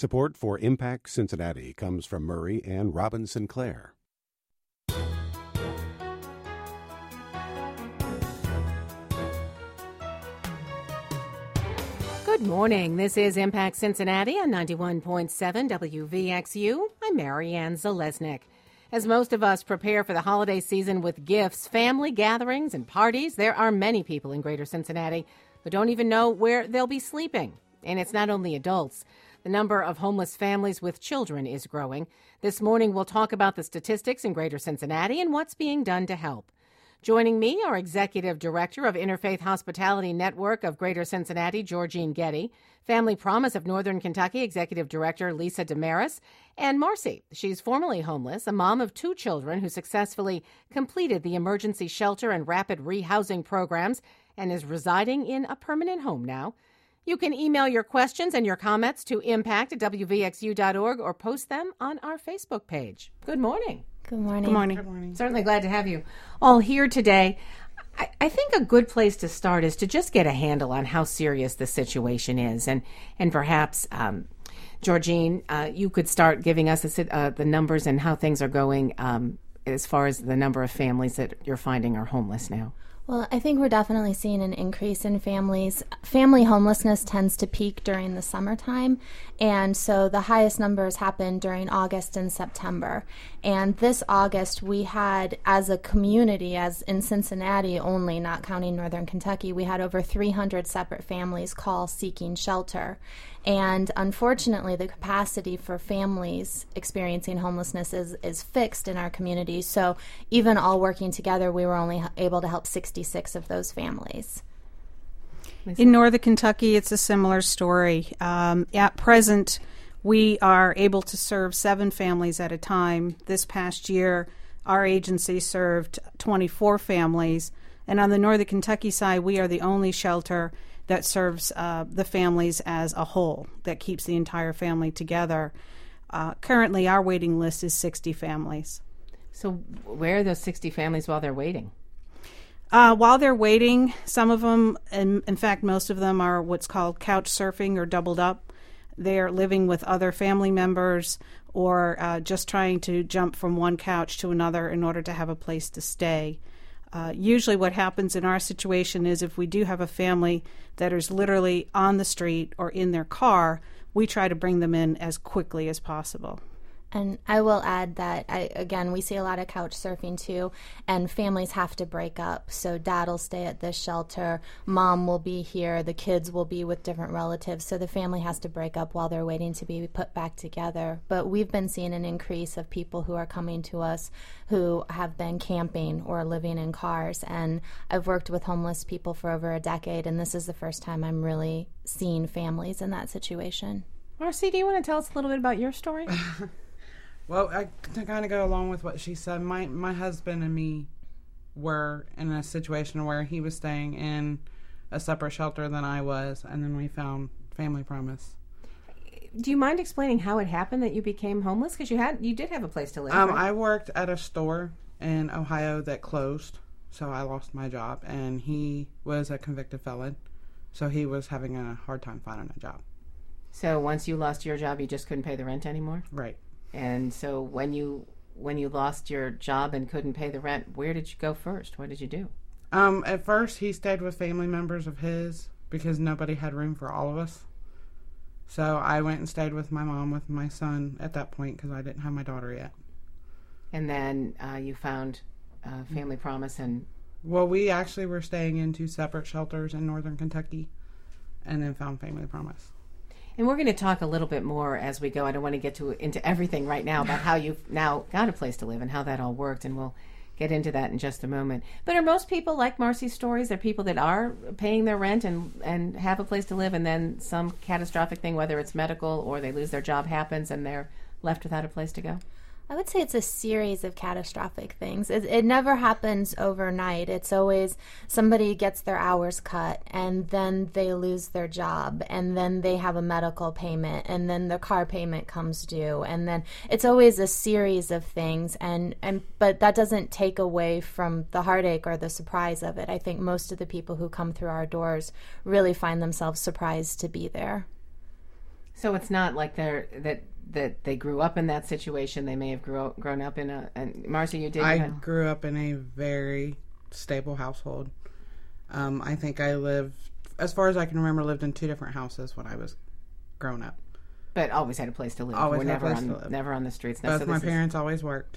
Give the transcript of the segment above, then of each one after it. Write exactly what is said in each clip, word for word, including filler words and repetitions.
Support for Impact Cincinnati comes from Murray and Robin Sinclair. Good morning. This is Impact Cincinnati on ninety-one point seven W V X U. I'm Marianne Zalesnik. As most of us prepare for the holiday season with gifts, family gatherings, and parties, there are many people in Greater Cincinnati who don't even know where they'll be sleeping. And it's not only adults. The number of homeless families with children is growing. This morning, we'll talk about the statistics in Greater Cincinnati and what's being done to help. Joining me are Executive Director of Interfaith Hospitality Network of Greater Cincinnati, Georgene Getty, Family Promise of Northern Kentucky Executive Director Lisa Damaris, and Marcy. She's formerly homeless, a mom of two children who successfully completed the emergency shelter and rapid rehousing programs and is residing in a permanent home now. You can email your questions and your comments to impact at w v x u dot org or post them on our Facebook page. Good morning. Good morning. Good morning. Good morning. Certainly glad to have you all here today. I, I think a good place to start is to just get a handle on how serious the situation is. And, and perhaps, um, Georgene, uh, you could start giving us a, uh, the numbers and how things are going um, as far as the number of families that you're finding are homeless now. Well, I think we're definitely seeing an increase in families. Family homelessness tends to peak during the summertime, and so the highest numbers happen during August and September. And this August, we had, as a community, as in Cincinnati only, not counting Northern Kentucky, we had over three hundred separate families call seeking shelter. And unfortunately, the capacity for families experiencing homelessness is, is fixed in our community. So even all working together, we were only able to help sixty-six of those families. In Northern Kentucky, it's a similar story. Um, at present, we are able to serve seven families at a time. This past year, our agency served twenty-four families. And on the Northern Kentucky side, we are the only shelter that serves uh, the families as a whole, that keeps the entire family together. Uh, currently, our waiting list is sixty families. So where are those sixty families while they're waiting? Uh, while they're waiting, some of them, and in fact, most of them are what's called couch surfing or doubled up. They're living with other family members or uh, just trying to jump from one couch to another in order to have a place to stay. Uh, usually what happens in our situation is if we do have a family that is literally on the street or in their car, we try to bring them in as quickly as possible. And I will add that, I, again, we see a lot of couch surfing too, and families have to break up. So dad will stay at this shelter, mom will be here, the kids will be with different relatives. So the family has to break up while they're waiting to be put back together. But we've been seeing an increase of people who are coming to us who have been camping or living in cars. And I've worked with homeless people for over a decade, and this is the first time I'm really seeing families in that situation. Marcy, do you want to tell us a little bit about your story? Well, I, to kind of go along with what she said, my, my husband and me were in a situation where he was staying in a separate shelter than I was, and then we found Family Promise. Do you mind explaining how it happened that you became homeless? Because you had, you did have a place to live. Um, right? I worked at a store in Ohio that closed, so I lost my job, and he was a convicted felon, so he was having a hard time finding a job. So once you lost your job, you just couldn't pay the rent anymore? Right. And so when you when you lost your job and couldn't pay the rent, where did you go first? What did you do? Um, at first, he stayed with family members of his because nobody had room for all of us. So I went and stayed with my mom with my son at that point because I didn't have my daughter yet. And then uh, you found uh, Family Promise and... Well, we actually were staying in two separate shelters in Northern Kentucky and then found Family Promise. And we're going to talk a little bit more as we go. I don't want to get to into everything right now about how you've now got a place to live and how that all worked, and we'll get into that in just a moment. But are most people like Marcy's stories? They're people that are paying their rent and, and have a place to live, and then some catastrophic thing, whether it's medical or they lose their job, happens, and they're left without a place to go? I would say it's a series of catastrophic things. It, it never happens overnight. It's always somebody gets their hours cut, and then they lose their job, and then they have a medical payment, and then their car payment comes due, and then it's always a series of things. And, and but that doesn't take away from the heartache or the surprise of it. I think most of the people who come through our doors really find themselves surprised to be there. So it's not like they're that that they grew up in that situation. They may have grew, grown up in a. And Marcy, you did. I have, grew up in a very stable household. Um, I think I lived, as far as I can remember, lived in two different houses when I was growing up. But always had a place to live. Always We're had a never place on to live. never on the streets. Now, Both so my this is- parents always worked.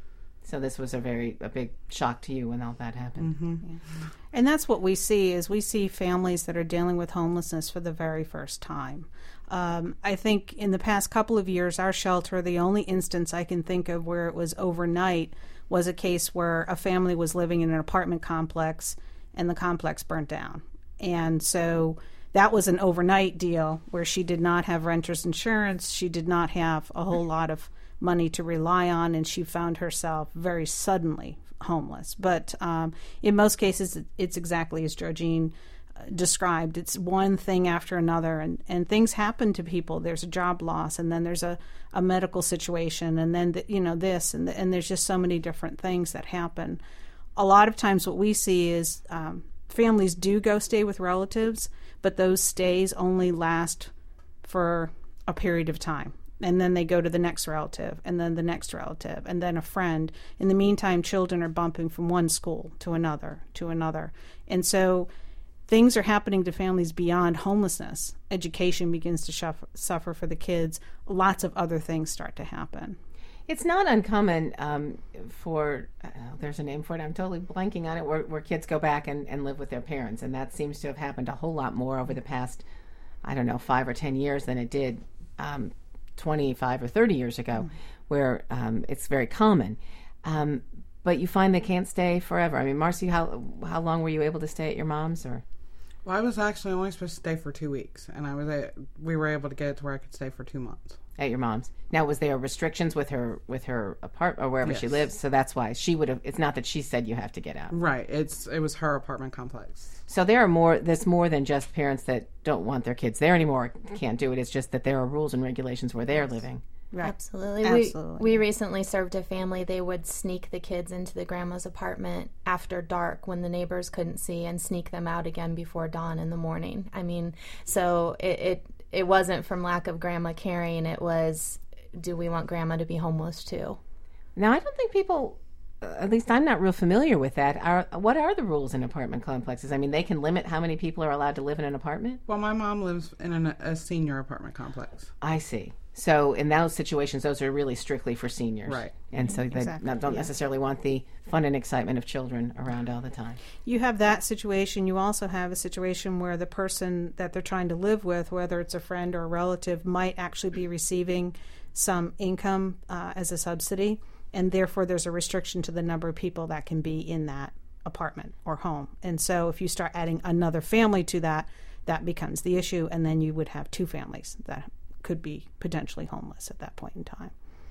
So this was a very a big shock to you when all that happened. Mm-hmm. Yeah. And that's what we see is we see families that are dealing with homelessness for the very first time. Um, I think in the past couple of years, our shelter, the only instance I can think of where it was overnight was a case where a family was living in an apartment complex and the complex burnt down. And so that was an overnight deal where she did not have renter's insurance. She did not have a whole lot of money to rely on, and she found herself very suddenly homeless. But um, in most cases, it's exactly as Georgine uh, described. It's one thing after another, and, and things happen to people. There's a job loss, and then there's a, a medical situation, and then, the, you know, this, and, the, and there's just so many different things that happen. A lot of times what we see is um, families do go stay with relatives, but those stays only last for a period of time. And then they go to the next relative, and then the next relative, and then a friend. In the meantime, children are bumping from one school to another, to another. And so things are happening to families beyond homelessness. Education begins to suffer, suffer for the kids. Lots of other things start to happen. It's not uncommon um, for, uh, there's a name for it, I'm totally blanking on it, where, where kids go back and, and live with their parents. And that seems to have happened a whole lot more over the past, I don't know, five or ten years than it did um, twenty-five or thirty years ago, mm-hmm. where um, it's very common. Um, but you find they can't stay forever. I mean, Marcy, how how long were you able to stay at your mom's? Or Well, I was actually only supposed to stay for two weeks, and I was a, we were able to get it to where I could stay for two months. At your mom's. Now, was there restrictions with her with her apartment or wherever Yes. she lives? So that's why she would have. It's not that she said you have to get out. Right. It's it was her apartment complex. So there are more. There's more than just parents that don't want their kids there anymore, can't do it. It's just that there are rules and regulations where they're living. Right. Absolutely. Absolutely. We, we recently served a family. They would sneak the kids into the grandma's apartment after dark when the neighbors couldn't see and sneak them out again before dawn in the morning. I mean, so it it, it wasn't from lack of grandma caring. It was, do we want grandma to be homeless too? Now, I don't think people, uh, at least I'm not real familiar with that. Are What are the rules in apartment complexes? I mean, they can limit how many people are allowed to live in an apartment? Well, my mom lives in an, a senior apartment complex. I see. So in those situations, those are really strictly for seniors. Right. And so they Exactly. not, don't Yeah. necessarily want the fun and excitement of children around all the time. You have that situation. You also have a situation where the person that they're trying to live with, whether it's a friend or a relative, might actually be receiving some income uh, as a subsidy, and therefore there's a restriction to the number of people that can be in that apartment or home. And so if you start adding another family to that, that becomes the issue, and then you would have two families that could be potentially homeless at that point in time.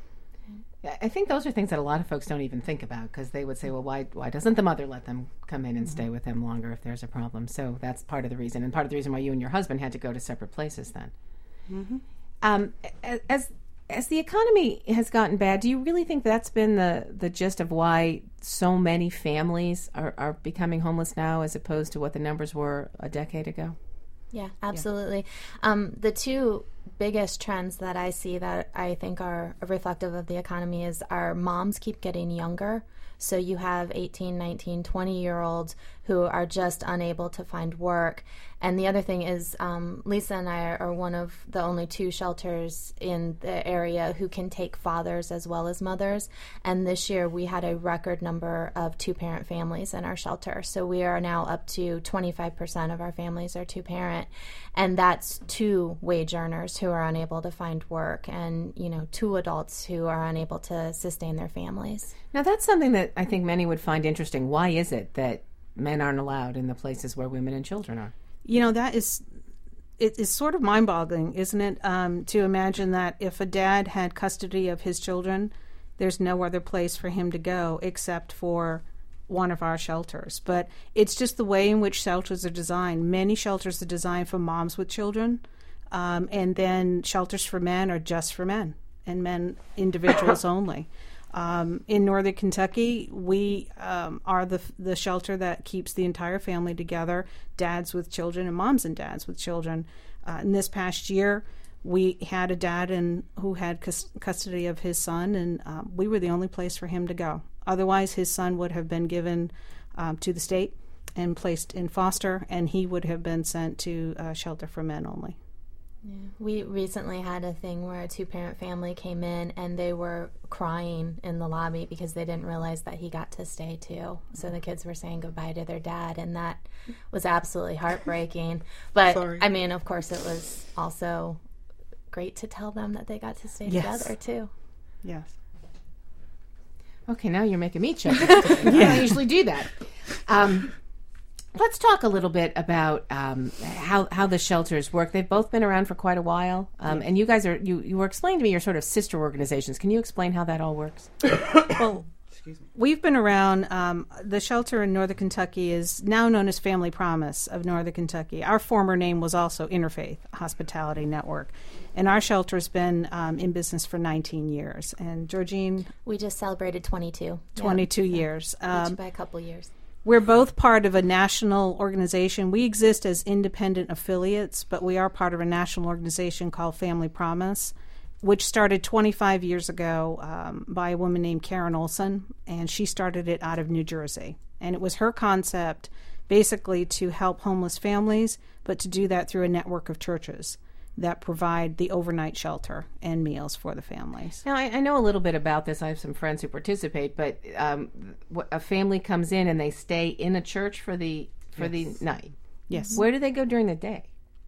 I think those are things that a lot of folks don't even think about, because they would say, well, why why doesn't the mother let them come in and stay with them longer if there's a problem? So that's part of the reason, and part of the reason why you and your husband had to go to separate places then. Mm-hmm. Um, as as the economy has gotten bad, do you really think that's been the, the gist of why so many families are, are becoming homeless now as opposed to what the numbers were a decade ago? Yeah, absolutely. Yeah. Um, the two biggest trends that I see that I think are reflective of the economy is our moms keep getting younger. So you have eighteen, nineteen, twenty-year-olds who are just unable to find work. And the other thing is um, Lisa and I are one of the only two shelters in the area who can take fathers as well as mothers. And this year we had a record number of two-parent families in our shelter. So we are now up to twenty-five percent of our families are two-parent. And that's two wage earners who are unable to find work, and, you know, two adults who are unable to sustain their families. Now, that's something that I think many would find interesting. Why is it that men aren't allowed in the places where women and children are? You know, that is, it is sort of mind-boggling, isn't it, um, to imagine that if a dad had custody of his children, there's no other place for him to go except for one of our shelters. But it's just the way in which shelters are designed. Many shelters are designed for moms with children, um, and then shelters for men are just for men, and men individuals only. Um, in Northern Kentucky, we um, are the the shelter that keeps the entire family together, dads with children and moms and dads with children. Uh, in this past year, we had a dad and who had cus- custody of his son, and um, we were the only place for him to go. Otherwise, his son would have been given um, to the state and placed in foster, and he would have been sent to uh, shelter for men only. Yeah. We recently had a thing where a two-parent family came in and they were crying in the lobby because they didn't realize that he got to stay too. So the kids were saying goodbye to their dad, and that was absolutely heartbreaking. But, Sorry. I mean, of course, it was also great to tell them that they got to stay Yes. together too. Yes. Okay, now you're making me choke. I don't usually do that. Um, let's talk a little bit about um, how how the shelters work. They've both been around for quite a while, um, and you guys are you you were explaining to me your sort of sister organizations. Can you explain how that all works? Well, we've been around. Um, the shelter in Northern Kentucky is now known as Family Promise of Northern Kentucky. Our former name was also Interfaith Hospitality Network. And our shelter has been um, in business for nineteen years. And Georgine? We just celebrated twenty-two. twenty-two Yeah. years. Each Um, by a couple years. we're both part of a national organization. We exist as independent affiliates, but we are part of a national organization called Family Promise, which started twenty-five years ago um, by a woman named Karen Olson, and she started it out of New Jersey. And it was her concept basically to help homeless families, but to do that through a network of churches that provide the overnight shelter and meals for the families. Now, I, I know a little bit about this. I have some friends who participate, but um, wh- a family comes in and they stay in a church for the for Yes. the night. Yes. Where do they go during the day?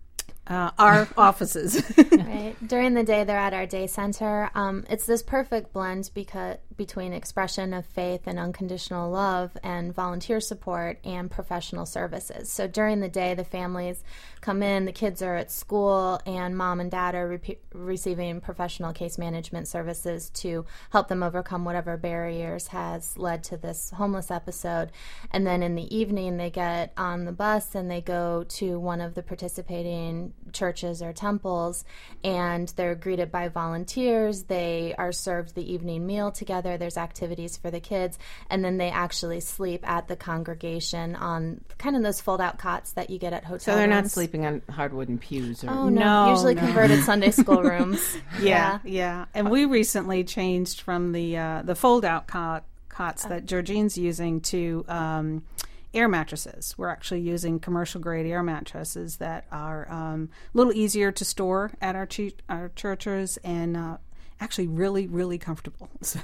Uh, our offices. Right. During the day, they're at our day center. Um, it's this perfect blend because between expression of faith and unconditional love and volunteer support and professional services. So during the day, the families come in, the kids are at school, and mom and dad are re- receiving professional case management services to help them overcome whatever barriers has led to this homeless episode. And then in the evening, they get on the bus and they go to one of the participating churches or temples, and they're greeted by volunteers. They are served the evening meal together. There's activities for the kids, and then they actually sleep at the congregation on kind of those fold-out cots that you get at hotels. So they're not sleeping on hardwooden pews or Oh no, No, usually no. converted Sunday school rooms. Yeah, yeah. And we recently changed from the uh, the fold-out cot, cots that Georgine's using to um, air mattresses. We're actually using commercial-grade air mattresses that are um, a little easier to store at our, che- our churches and uh, actually really, really comfortable. So.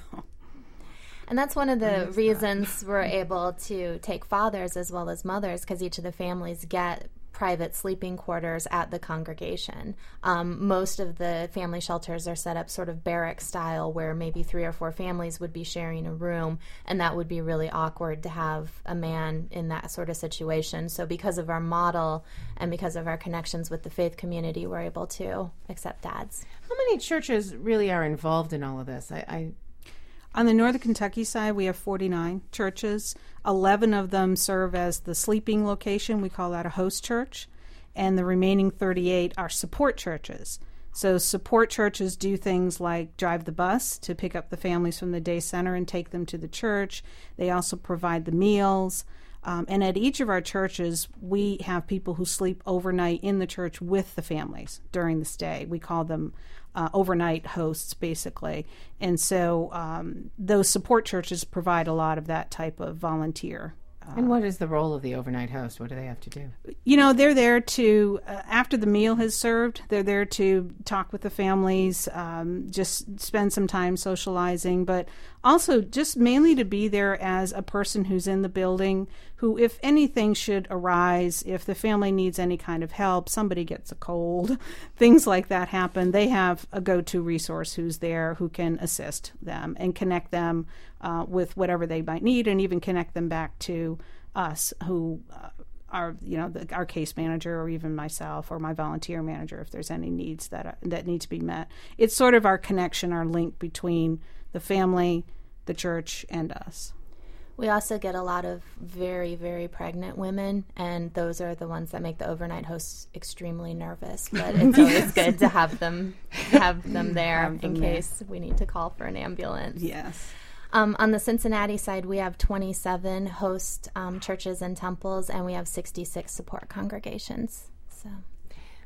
And that's one of the reasons we're able to take fathers as well as mothers, because each of the families get private sleeping quarters at the congregation. Um, most of the family shelters are set up sort of barrack style, where maybe three or four families would be sharing a room, and that would be really awkward to have a man in that sort of situation. So because of our model and because of our connections with the faith community, we're able to accept dads. How many churches really are involved in all of this? I, I On the Northern Kentucky side, we have forty-nine churches. eleven of them serve as the sleeping location. We call that a host church. And the remaining thirty-eight are support churches. So support churches do things like drive the bus to pick up the families from the day center and take them to the church. They also provide the meals. Um, and at each of our churches, we have people who sleep overnight in the church with the families during the stay. We call them uh, overnight hosts, basically. And so um, those support churches provide a lot of that type of volunteer. Uh, and what is the role of the overnight host? What do they have to do? you know, they're there to, uh, after the meal has served, they're there to talk with the families, um, just spend some time socializing, but also just mainly to be there as a person who's in the building, who, if anything should arise, if the family needs any kind of help, somebody gets a cold, things like that happen, they have a go-to resource who's there who can assist them and connect them uh, with whatever they might need, and even connect them back to us who uh, are, you know, the, our case manager, or even myself or my volunteer manager, if there's any needs that uh, that need to be met. It's sort of our connection, our link between the family, the church, and us. We also get a lot of very, very pregnant women, and those are the ones that make the overnight hosts extremely nervous. But it's always good to have them have them there Have them in there. case we need to call for an ambulance. Yes. Um, on the Cincinnati side, we have twenty-seven host um, churches and temples, and we have sixty-six support congregations. So,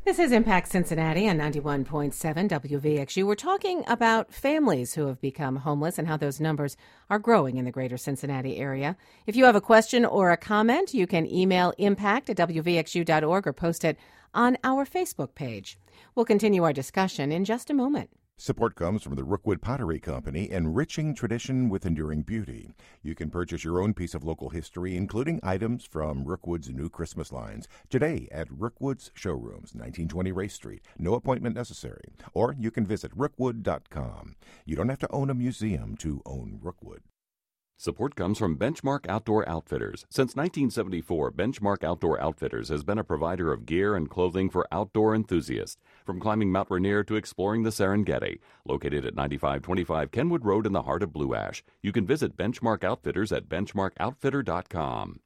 This is Impact Cincinnati on ninety-one point seven W V X U. We're talking about families who have become homeless and how those numbers are growing in the greater Cincinnati area. If you have a question or a comment, you can email impact at w v x u dot org or post it on our Facebook page. We'll continue our discussion in just a moment. Support comes from the Rookwood Pottery Company, enriching tradition with enduring beauty. You can purchase your own piece of local history, including items from Rookwood's new Christmas lines, today at Rookwood's Showrooms, nineteen twenty Race Street. No appointment necessary. Or you can visit rookwood dot com. You don't have to own a museum to own Rookwood. Support comes from Benchmark Outdoor Outfitters. Since nineteen seventy-four, Benchmark Outdoor Outfitters has been a provider of gear and clothing for outdoor enthusiasts. From climbing Mount Rainier to exploring the Serengeti. Located at ninety-five twenty-five Kenwood Road in the heart of Blue Ash. You can visit Benchmark Outfitters at benchmark outfitter dot com.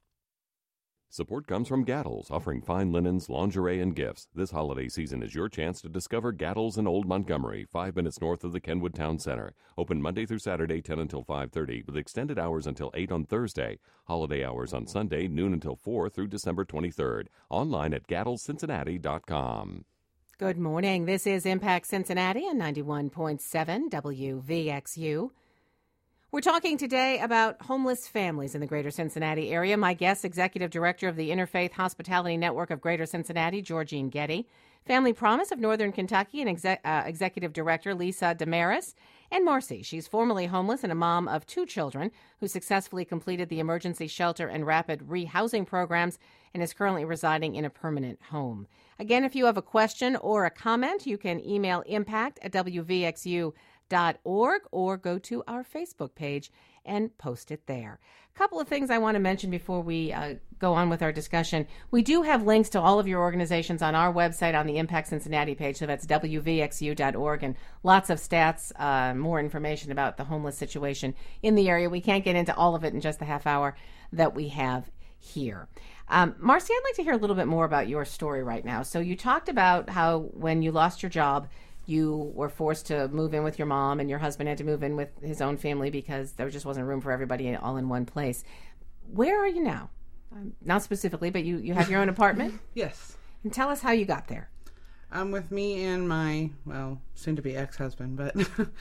Support comes from Gaddles, offering fine linens, lingerie, and gifts. This holiday season is your chance to discover Gaddles in Old Montgomery, five minutes north of the Kenwood Town Center. Open Monday through Saturday, ten until five thirty, with extended hours until eight on Thursday. Holiday hours on Sunday, noon until four through December twenty-third. Online at gaddles cincinnati dot com. Good morning. This is Impact Cincinnati on ninety-one point seven W V X U. We're talking today about homeless families in the greater Cincinnati area. My guest, Executive Director of the Interfaith Hospitality Network of Greater Cincinnati, Georgene Getty, Family Promise of Northern Kentucky, and Exe- uh, Executive Director Lisa Damaris, and Marcy. She's formerly homeless and a mom of two children who successfully completed the emergency shelter and rapid rehousing programs and is currently residing in a permanent home. Again, if you have a question or a comment, you can email impact at w v x u dot org or go to our Facebook page and post it there. A couple of things I want to mention before we uh, go on with our discussion. We do have links to all of your organizations on our website on the Impact Cincinnati page, so that's w v x u dot org, and lots of stats, uh, more information about the homeless situation in the area. We can't get into all of it in just the half hour that we have here. Um, Marcy, I'd like to hear a little bit more about your story right now. So you talked about how when you lost your job, you were forced to move in with your mom, and your husband had to move in with his own family because there just wasn't room for everybody all in one place. Where are you now? Um, not specifically, but you, you have your own apartment? Yes. And tell us how you got there. Um, with me and my, well, soon-to-be ex-husband, but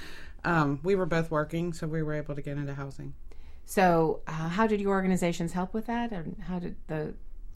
um, we were both working, so we were able to get into housing. So uh, how did your organizations help with that? And how did the...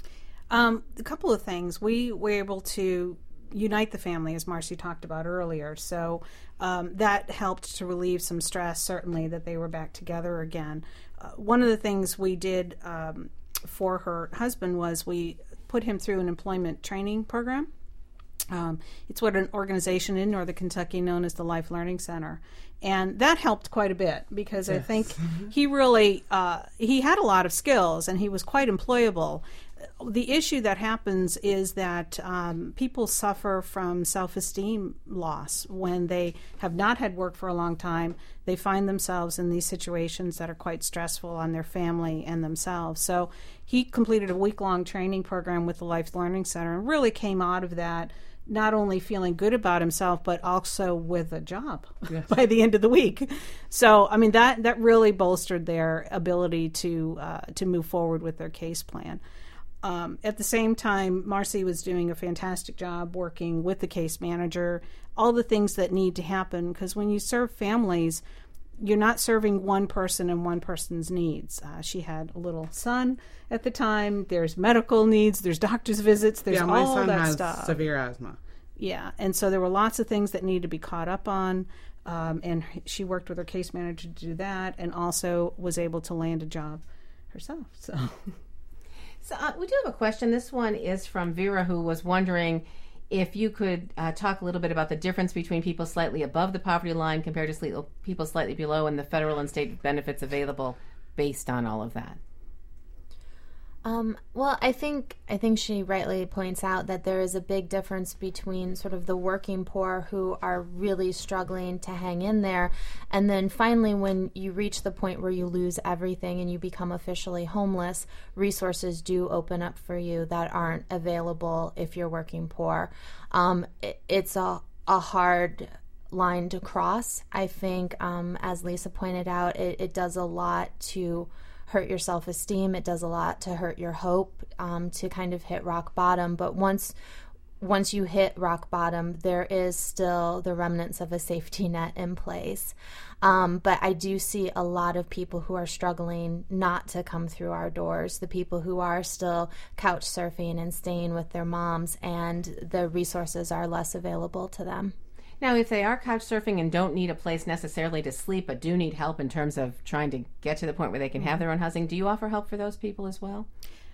Um, a couple of things. We were able to unite the family, as Marcy talked about earlier. So um, that helped to relieve some stress, certainly, that they were back together again. Uh, one of the things we did um, for her husband was we put him through an employment training program. Um, it's what an organization in Northern Kentucky known as the Life Learning Center. And that helped quite a bit because yes. I think he really, uh, he had a lot of skills and he was quite employable. The issue that happens is that um, people suffer from self-esteem loss when they have not had work for a long time. They find themselves in these situations that are quite stressful on their family and themselves. So he completed a week-long training program with the Life Learning Center and really came out of that not only feeling good about himself, but also with a job yes. by the end of the week. So, I mean, that, that really bolstered their ability to uh, to move forward with their case plan. Um, at the same time, Marcy was doing a fantastic job working with the case manager, all the things that need to happen, because when you serve families, you're not serving one person and one person's needs. Uh, she had a little son at the time. There's medical needs. There's doctor's visits. There's yeah, my all son that has stuff. Severe asthma. Yeah, and so there were lots of things that needed to be caught up on, um, and she worked with her case manager to do that, and also was able to land a job herself. So, so uh, we do have a question. This one is from Vera, who was wondering if you could uh, talk a little bit about the difference between people slightly above the poverty line compared to sli- people slightly below, and the federal and state benefits available based on all of that. Um, well, I think I think she rightly points out that there is a big difference between sort of the working poor who are really struggling to hang in there, and then finally when you reach the point where you lose everything and you become officially homeless, resources do open up for you that aren't available if you're working poor. Um, it, it's a, a hard line to cross. I think, um, as Lisa pointed out, it, it does a lot to hurt your self-esteem. It does a lot to hurt your hope, um, to kind of hit rock bottom. But once once you hit rock bottom, there is still the remnants of a safety net in place. Um, but I do see a lot of people who are struggling not to come through our doors, the people who are still couch surfing and staying with their moms, and the resources are less available to them. Now, if they are couch surfing and don't need a place necessarily to sleep, but do need help in terms of trying to get to the point where they can have their own housing, do you offer help for those people as well?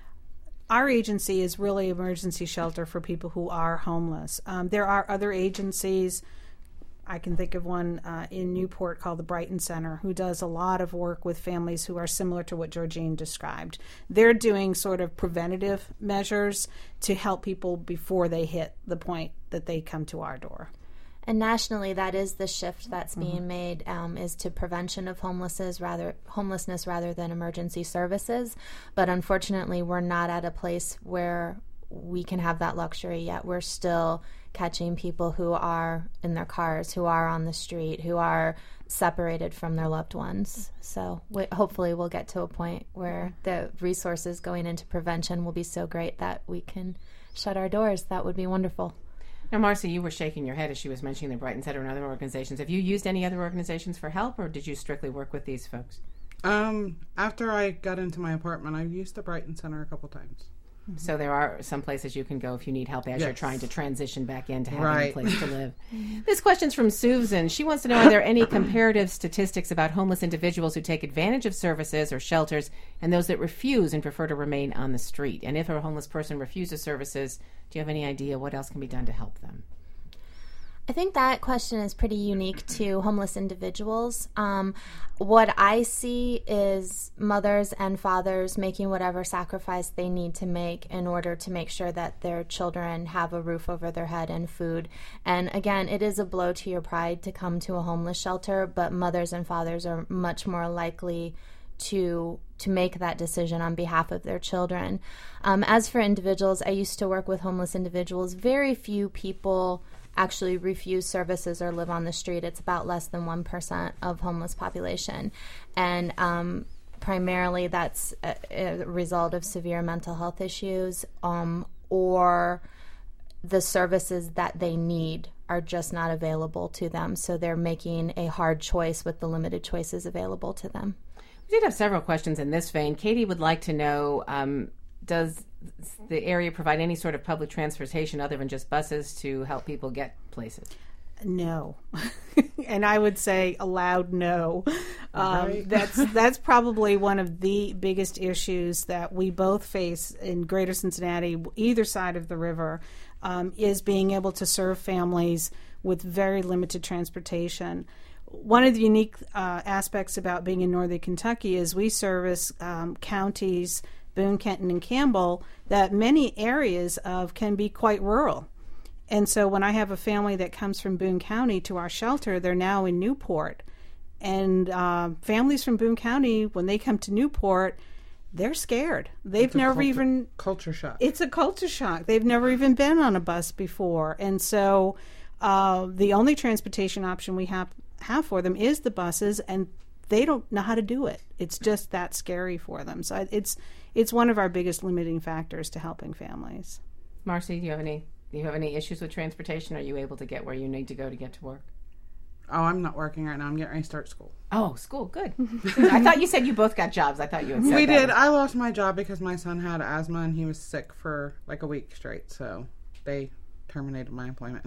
Our agency is really emergency shelter for people who are homeless. Um, there are other agencies. I can think of one uh, in Newport called the Brighton Center, who does a lot of work with families who are similar to what Georgine described. They're doing sort of preventative measures to help people before they hit the point that they come to our door. And nationally, that is the shift that's Mm-hmm. being made, um, is to prevention of homelessness rather homelessness rather than emergency services. But unfortunately, we're not at a place where we can have that luxury yet. We're still catching people who are in their cars, who are on the street, who are separated from their loved ones. So we, hopefully we'll get to a point where the resources going into prevention will be so great that we can shut our doors. That would be wonderful. Now, Marcy, you were shaking your head as she was mentioning the Brighton Center and other organizations. Have you used any other organizations for help, or did you strictly work with these folks? Um, after I got into my apartment, I've used the Brighton Center a couple times. So there are some places you can go if you need help as Yes. you're trying to transition back into having Right. a place to live. This question's from Susan. She wants to know, are there any comparative statistics about homeless individuals who take advantage of services or shelters and those that refuse and prefer to remain on the street? And if a homeless person refuses services, do you have any idea what else can be done to help them? I think that question is pretty unique to homeless individuals. Um, what I see is mothers and fathers making whatever sacrifice they need to make in order to make sure that their children have a roof over their head and food. And again, it is a blow to your pride to come to a homeless shelter, but mothers and fathers are much more likely to to make that decision on behalf of their children. Um, as for individuals, I used to work with homeless individuals. Very few people actually refuse services or live on the street. It's about less than one percent of homeless population. And um, primarily that's a, a result of severe mental health issues um, or the services that they need are just not available to them. So they're making a hard choice with the limited choices available to them. We did have several questions in this vein. Katie would like to know, um, does the area provide any sort of public transportation other than just buses to help people get places? No. And I would say a loud no. Um, Right. that's that's probably one of the biggest issues that we both face in Greater Cincinnati, either side of the river, um, is being able to serve families with very limited transportation. One of the unique uh, aspects about being in Northern Kentucky is we service um, counties, Boone, Kenton, and Campbell, that many areas of can be quite rural. And so when I have a family that comes from Boone County to our shelter, they're now in Newport. And uh, families from Boone County, when they come to Newport, they're scared. They've It's a never culture- even... culture shock. It's a culture shock. They've never even been on a bus before. And so uh, the only transportation option we have, have for them is the buses, and they don't know how to do it. It's just that scary for them. So it's it's one of our biggest limiting factors to helping families. Marcy, do you have any do you have any issues with transportation? Are you able to get where you need to go to get to work? Oh, I'm not working right now. I'm getting ready to start school. Oh, school, good. I thought you said you both got jobs. I thought you had said We that. did. I lost my job because my son had asthma and he was sick for like a week straight. So they terminated my employment.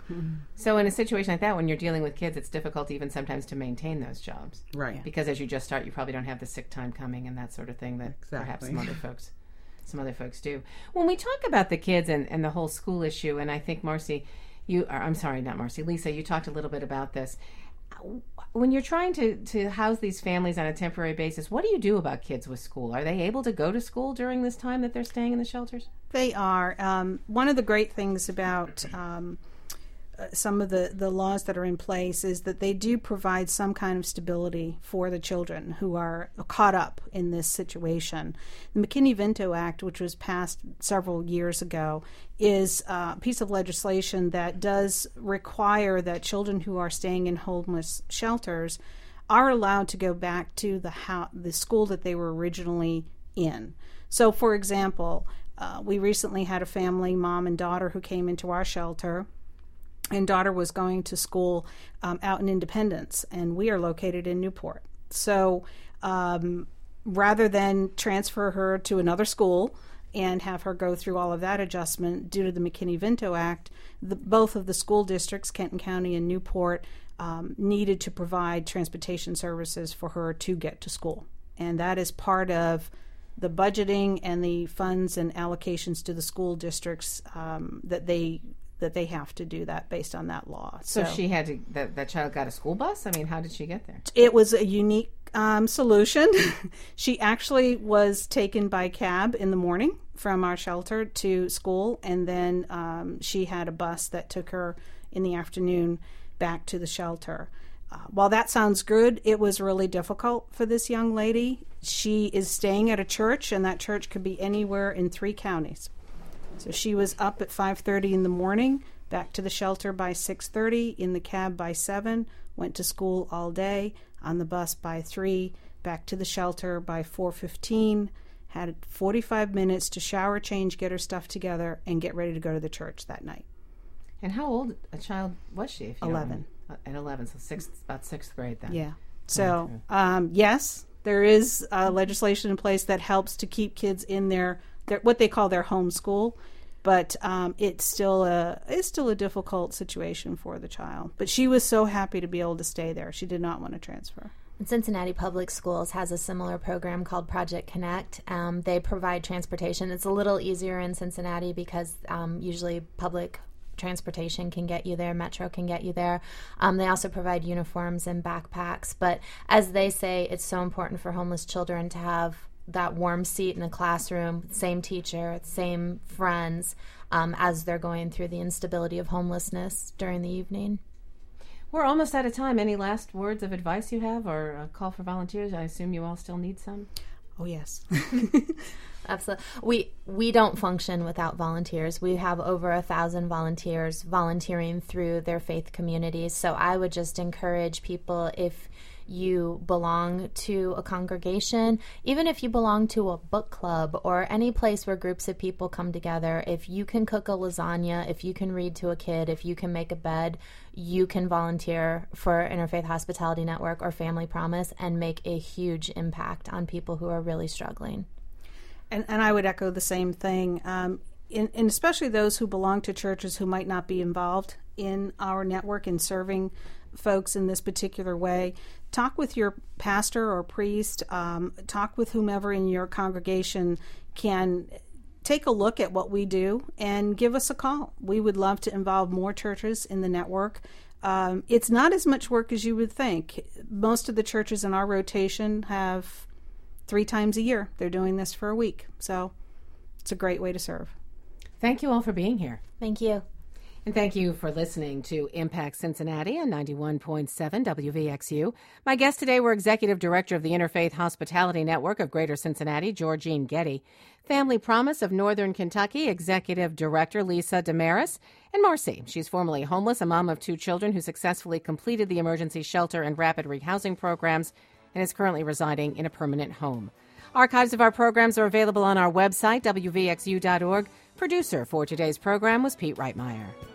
So in a situation like that, when you're dealing with kids, it's difficult even sometimes to maintain those jobs. Right. Because as you just start, you probably don't have the sick time coming and that sort of thing that perhaps Exactly. some other folks some other folks do. When we talk about the kids and, and the whole school issue, and I think Marcy, you or, I'm sorry, not Marcy, Lisa, you talked a little bit about this. When you're trying to, to house these families on a temporary basis, what do you do about kids with school? Are they able to go to school during this time that they're staying in the shelters? They are. Um, one of the great things about um, uh, some of the, the laws that are in place is that they do provide some kind of stability for the children who are caught up in this situation. The McKinney-Vento Act, which was passed several years ago, is a piece of legislation that does require that children who are staying in homeless shelters are allowed to go back to the ho- the school that they were originally in. So, for example, Uh, we recently had a family, mom and daughter, who came into our shelter, and daughter was going to school um, out in Independence, and we are located in Newport. So um, rather than transfer her to another school and have her go through all of that adjustment due to the McKinney-Vento Act, the, both of the school districts, Kenton County and Newport, um, needed to provide transportation services for her to get to school. And that is part of the budgeting and the funds and allocations to the school districts um, that they that they have to do that based on that law. So, so she had to, that, that child got a school bus? I mean, how did she get there? It was a unique um, solution. She actually was taken by cab in the morning from our shelter to school, and then um, she had a bus that took her in the afternoon back to the shelter. Uh, while that sounds good, it was really difficult for this young lady. She is staying at a church, and that church could be anywhere in three counties. So she was up at five thirty in the morning, back to the shelter by six thirty, in the cab by seven, went to school all day, on the bus by three, back to the shelter by four fifteen, had forty-five minutes to shower, change, get her stuff together, and get ready to go to the church that night. And how old a child was she? If you eleven. At eleven, so sixth, about sixth grade then. Yeah. So, um, yes, there is uh, legislation in place that helps to keep kids in their, their what they call their home school, but um, it's still a it's still a difficult situation for the child. But she was so happy to be able to stay there. She did not want to transfer. And Cincinnati Public Schools has a similar program called Project Connect. Um, they provide transportation. It's a little easier in Cincinnati because um, usually public transportation can get you there, Metro can get you there. Um, they also provide uniforms and backpacks. But as they say, it's so important for homeless children to have that warm seat in the classroom, same teacher, same friends, um, as they're going through the instability of homelessness during the evening. We're almost out of time. Any last words of advice you have, or a call for volunteers? I assume you all still need some. Oh, yes. Absolutely. We we don't function without volunteers. We have over a thousand volunteers volunteering through their faith communities. So I would just encourage people, if you belong to a congregation, even if you belong to a book club or any place where groups of people come together, if you can cook a lasagna, if you can read to a kid, if you can make a bed, you can volunteer for Interfaith Hospitality Network or Family Promise and make a huge impact on people who are really struggling. And, and I would echo the same thing, um, in, and especially those who belong to churches who might not be involved in our network in serving folks in this particular way. Talk with your pastor or priest, um, talk with whomever in your congregation can take a look at what we do and give us a call. We would love to involve more churches in the network. Um, it's not as much work as you would think. Most of the churches in our rotation have three times a year. They're doing this for a week. So it's a great way to serve. Thank you all for being here. Thank you. And thank you for listening to Impact Cincinnati on ninety-one point seven W V X U. My guests today were Executive Director of the Interfaith Hospitality Network of Greater Cincinnati, Georgene Getty, Family Promise of Northern Kentucky, Executive Director Lisa Damaris, and Marcy. She's formerly homeless, a mom of two children who successfully completed the emergency shelter and rapid rehousing programs and is currently residing in a permanent home. Archives of our programs are available on our website, W V X U dot org. Producer for today's program was Pete Reitmeyer.